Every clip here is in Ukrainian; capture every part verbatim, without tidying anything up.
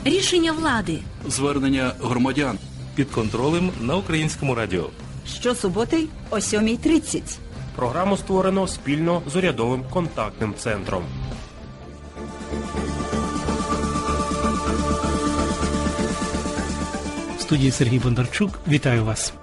Рішення влади. Звернення громадян. Під контролем на Українському радіо. Щосуботи о сьомій тридцять. Програму створено спільно з урядовим контактним центром. В студії Сергій Бондарчук. Вітаю вас.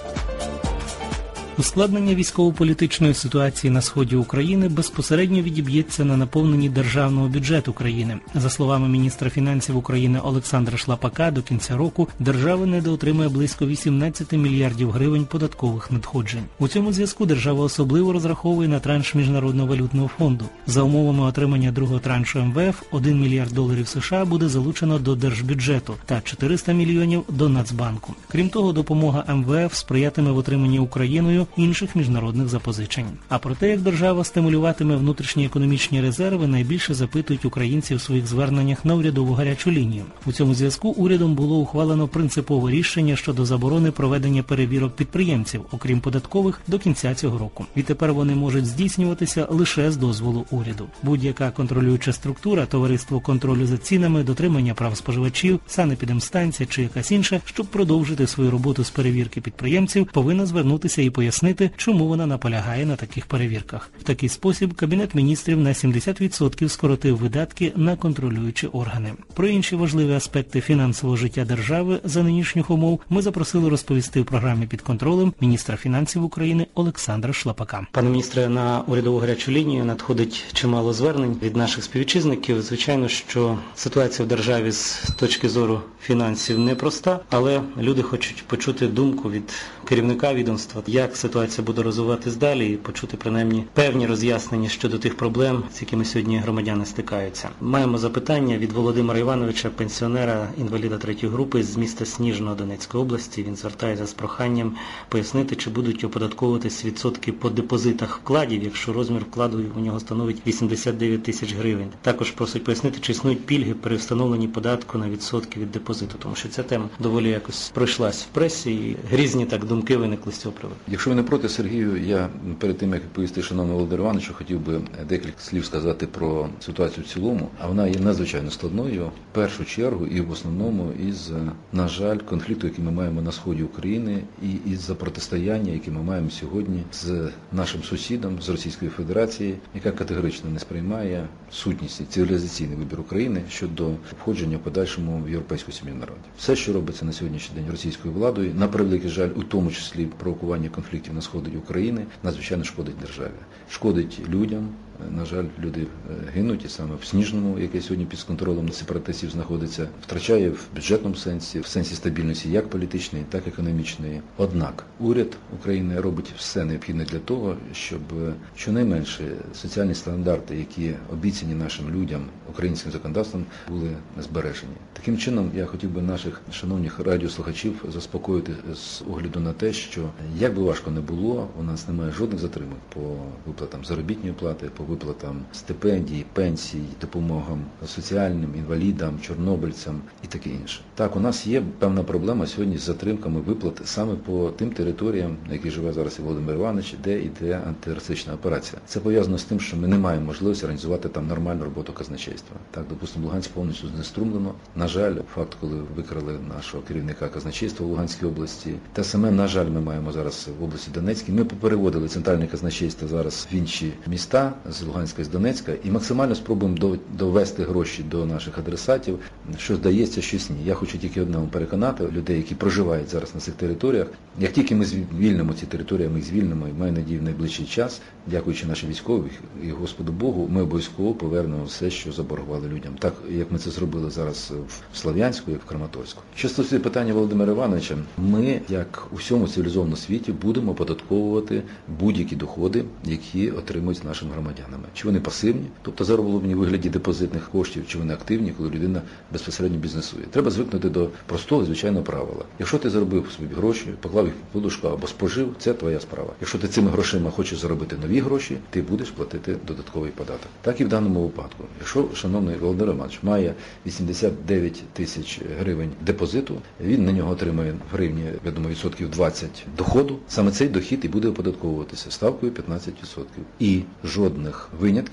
Ускладнення військово-політичної ситуації на сході України безпосередньо відіб'ється на наповненні державного бюджету країни. За словами міністра фінансів України Олександра Шлапака, до кінця року держава недоотримає близько вісімнадцять мільярдів гривень податкових надходжень. У цьому зв'язку держава особливо розраховує на транш Міжнародного валютного фонду. За умовами отримання другого траншу ем ве еф, один мільярд доларів США буде залучено до держбюджету та чотириста мільйонів до Нацбанку. Крім того, допомога ем ве еф сприятиме в отриманні Україною інших міжнародних запозичень. А про те, як держава стимулюватиме внутрішні економічні резерви, найбільше запитують українці в своїх зверненнях на урядову гарячу лінію. У цьому зв'язку урядом було ухвалено принципове рішення щодо заборони проведення перевірок підприємців, окрім податкових, до кінця цього року. Відтепер вони можуть здійснюватися лише з дозволу уряду. Будь-яка контролююча структура, товариство контролю за цінами, дотримання прав споживачів, санепідемстанція чи якась інша, щоб продовжити свою роботу з перевірки підприємців, повинна звернутися і пояснити, чому вона наполягає на таких перевірках. В такий спосіб Кабінет міністрів на сімдесят відсотків скоротив видатки на контролюючі органи. Про інші важливі аспекти фінансового життя держави за нинішніх умов ми запросили розповісти в програмі «Під контролем» міністра фінансів України Олександра Шлапака. Пане міністре, на урядову гарячу лінію надходить чимало звернень від наших співвітчизників. Звичайно, що ситуація в державі з точки зору фінансів непроста, але люди хочуть почути думку від керівника відомства, як ситуація буде розвиватись далі, і почути принаймні певні роз'яснення щодо тих проблем, з якими сьогодні громадяни стикаються. Маємо запитання від Володимира Івановича, пенсіонера, інваліда третьої групи з міста Сніжного Донецької області. Він звертається з проханням пояснити, чи будуть оподатковуватись відсотки по депозитах вкладів, якщо розмір вкладу у нього становить вісімдесят дев'ять тисяч гривень. Також просить пояснити, чи існують пільги при встановленні податку на відсотки від депозиту, тому що ця тема доволі якось пройшлась в пресі і різні так думки виникли з цього приводу. Якщо ви не проти, Сергію, я перед тим, як відповісти шановному Володимиру Івановичу, хотів би декілька слів сказати про ситуацію в цілому, а вона є надзвичайно складною, в першу чергу і в основному із, на жаль, конфлікту, який ми маємо на сході України, і із-за протистояння, яке ми маємо сьогодні з нашим сусідом, з Російської Федерації, яка категорично не сприймає сутність і цивілізаційний вибір України щодо входження в подальшому в європейську сім'ю народів. Все, що робиться на сьогоднішній день російською владою, на превеликий жаль, у тому числі провокування конфліктів на сході України, надзвичайно шкодить державі. Шкодить людям. На жаль, люди гинуть, і саме в Сніжному, яке сьогодні під контролем сепаратистів знаходиться, втрачає в бюджетному сенсі, в сенсі стабільності як політичної, так і економічної. Однак уряд України робить все необхідне для того, щоб щонайменше соціальні стандарти, які обіцяні нашим людям українським законодавством, були збережені. Таким чином, я хотів би наших шановних радіослухачів заспокоїти з огляду на те, що як би важко не було, у нас немає жодних затримок по виплатам заробітної плати, по виплатам стипендій, пенсій, допомогам соціальним, інвалідам, чорнобильцям і таке інше. Так, у нас є певна проблема сьогодні з затримками виплат саме по тим територіям, на яких живе зараз і Володимир Іванович, де йде антитерористична операція. Це пов'язано з тим, що ми не маємо можливості організувати там нормальну роботу казначейства. Так, допустимо, Луганськ повністю знеструмлено. На жаль, факт, коли викрали нашого керівника казначейства в Луганській області. Те саме, на жаль, ми маємо зараз в області Донецькій. Ми попереводили центральне казначейство зараз в інші міста, з Луганська і з Донецька, і максимально спробуємо довести гроші до наших адресатів, що здається, щось ні. Я хочу тільки одному переконати людей, які проживають зараз на цих територіях. Як тільки ми звільнимо ці території, ми їх звільнимо, і маю надію в найближчий час, дякуючи нашим військовим і Господу Богу, ми обов'язково повернемо все, що заборгували людям. Так, як ми це зробили зараз в Слов'янську, як в Краматорську. Що стосується питання Володимира Івановича, ми, як у всьому цивілізованому світі, будемо оподатковувати будь-які доходи, які отримують нашим громадянами. Чи вони пасивні, тобто зароблені в вигляді депозитних коштів, чи вони активні, коли людина безпосередньо бізнесує. Треба звикнути до простого, звичайного правила. Якщо ти заробив собі гроші, поклав їх в подушку або спожив, це твоя справа. Якщо ти цими грошима хочеш заробити нові гроші, ти будеш платити додатковий податок. Так і в даному випадку. Якщо шановний Володимир Іванович має вісімдесят дев'ять тисяч гривень депозиту, він на нього отримає в гривні, я думаю, відсотків двадцять доходу, саме цей дохід і буде оподатковуватися ставкою п'ятнадцять відсотків. І жодних винятків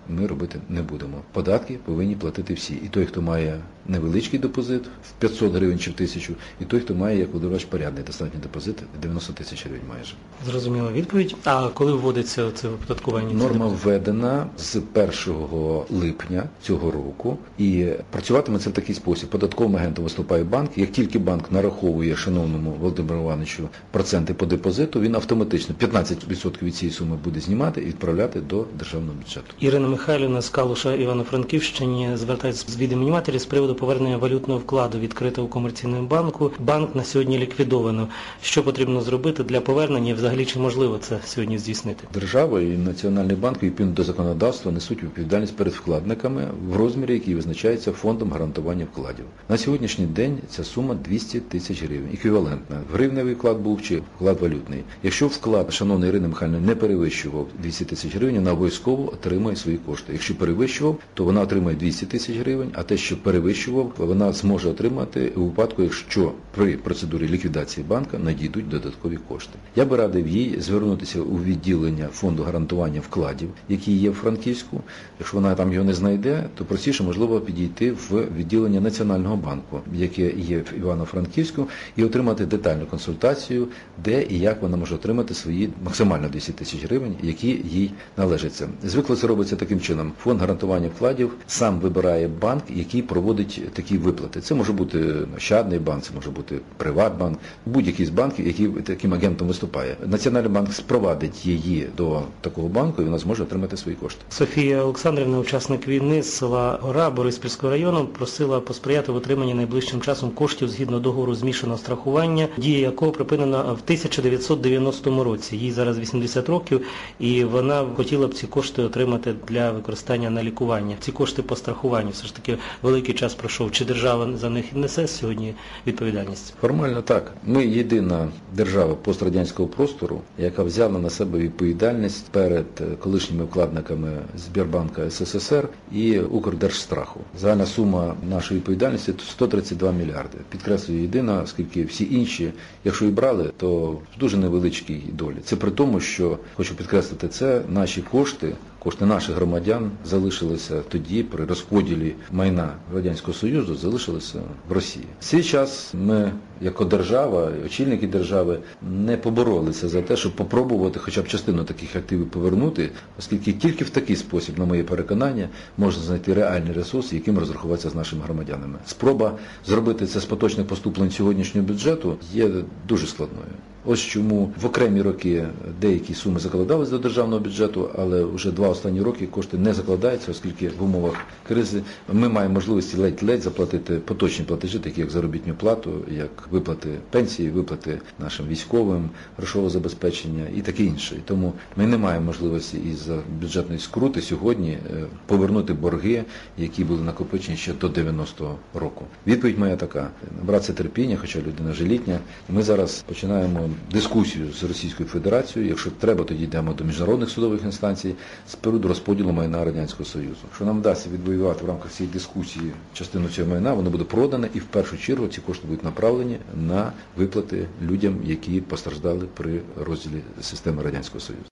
ми робити не будемо. Податки повинні платити всі. І той, хто має невеличкий депозит в п'ятсот гривень чи в тисячу, і той, хто має, як володувач, порядний достатній депозит дев'яносто тисяч гривень майже. Зрозуміла відповідь. А коли вводиться це оподаткування? Норма введена з першого липня цього року, і працюватиме це в такий спосіб. Податковим агентом виступає банк. Як тільки банк нараховує шановному Володимиру Івановичу проценти по депозиту, він автоматично п'ятнадцять відсотків від цієї суми буде знімати і відправляти до державного бюджету. Ірина Михайлівна з Калуша, Івано-Франківщині, звертається від імені матері з приводу повернення валютного вкладу, відкритого у комерційному банку. Банк на сьогодні ліквідовано. Що потрібно зробити для повернення і взагалі чи можливо це сьогодні здійснити? Держава і Національний банк відповідно до законодавства несуть відповідальність перед вкладниками в розмірі, який визначається фондом гарантування вкладів. На сьогоднішній день ця сума двісті тисяч гривень, еквівалентна. Гривневий вклад був чи вклад валютний. Якщо вклад, шановної Ірини Михайлівни, не перевищував двісті тисяч гривень, вона обов'язково отримає свої кошти. Якщо перевищував, то вона отримає двісті тисяч гривень, а те, що перевищував, вона зможе отримати у випадку, якщо при процедурі ліквідації банка надійдуть додаткові кошти. Я би радив їй звернутися у відділення фонду гарантування вкладів, який є в Франківську. Якщо вона там його не знайде, то простіше, можливо, підійти в відділення Національного банку, яке є в Івано-Франківську, і отримати детальну консультацію, де і як вона може отримати свої максимально двісті тисяч гривень, які їй належаться. Звикло це робиться таким чином. Фонд гарантування вкладів сам вибирає банк, який проводить такі виплати. Це може бути Ощадний банк, це може бути Приватбанк, будь-який з банків, який таким агентом виступає. Національний банк спровадить її до такого банку, і вона зможе отримати свої кошти. Софія Олександрівна, учасник війни з села Гора Бориспільського району, просила посприяти в отриманні найближчим часом коштів згідно договору змішаного страхування, дія якого припинена в тисяча дев'ятсот дев'яностому році. Їй зараз вісімдесят років, і вона хотіла б ці кошти отримати для використання на лікування. Ці кошти по страхуванню, все ж таки великий час пройшов. Чи держава за них несе сьогодні відповідальність? Формально так. Ми єдина держава пострадянського простору, яка взяла на себе відповідальність перед колишніми вкладниками Сбербанка ес ес ес ер і Укрдержстраху. Загальна сума нашої відповідальності – сто тридцять два мільярди. Підкреслюю, єдина, оскільки всі інші, якщо і брали, то в дуже невеличкій долі. Це при тому, що, хочу підкреслити це, наші кошти, кошти наших громадян залишилися тоді при розподілі майна Радянського Союзу, залишилися в Росії. В цей час ми, як держава, очільники держави, не поборолися за те, щоб попробувати хоча б частину таких активів повернути, оскільки тільки в такий спосіб, на моє переконання, можна знайти реальні ресурси, яким розрахуватися з нашими громадянами. Спроба зробити це з поточних поступлень сьогоднішнього бюджету є дуже складною. Ось чому в окремі роки деякі суми закладались до державного бюджету, але вже два останні роки кошти не закладаються, оскільки в умовах кризи ми маємо можливості ледь-ледь заплатити поточні платежі, такі як заробітну плату, як виплати пенсії, виплати нашим військовим, грошового забезпечення і таке інше. І тому ми не маємо можливості із бюджетної скрути сьогодні повернути борги, які були накопичені ще до дев'яностого року. Відповідь моя така: набратися терпіння, хоча людина вже літня. Ми зараз починаємо дискусію з Російською Федерацією, якщо треба, тоді йдемо до міжнародних судових інстанцій з приводу розподілу майна Радянського Союзу. Якщо нам вдасться відвоювати в рамках цієї дискусії частину цього майна, воно буде продане, і в першу чергу ці кошти будуть направлені на виплати людям, які постраждали при розділі системи Радянського Союзу.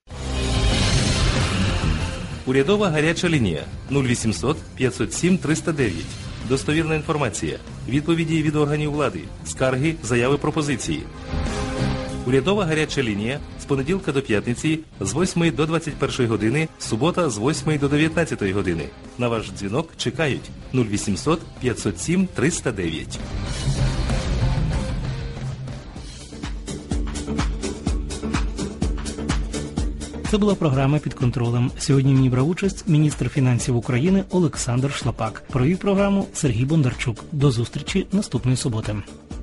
Урядова гаряча лінія нуль вісімсот п'ятсот сім триста дев'ять. Достовірна інформація. Відповіді від органів влади. Скарги, заяви, пропозиції. Урядова гаряча лінія з понеділка до п'ятниці з восьмої до двадцять першої години, субота з восьмої до дев'ятнадцятої години. На ваш дзвінок чекають нуль вісімсот п'ятсот сім триста дев'ять. Це була програма «Під контролем». Сьогодні в ній брав участь міністр фінансів України Олександр Шлапак. Провів програму Сергій Бондарчук. До зустрічі наступної суботи.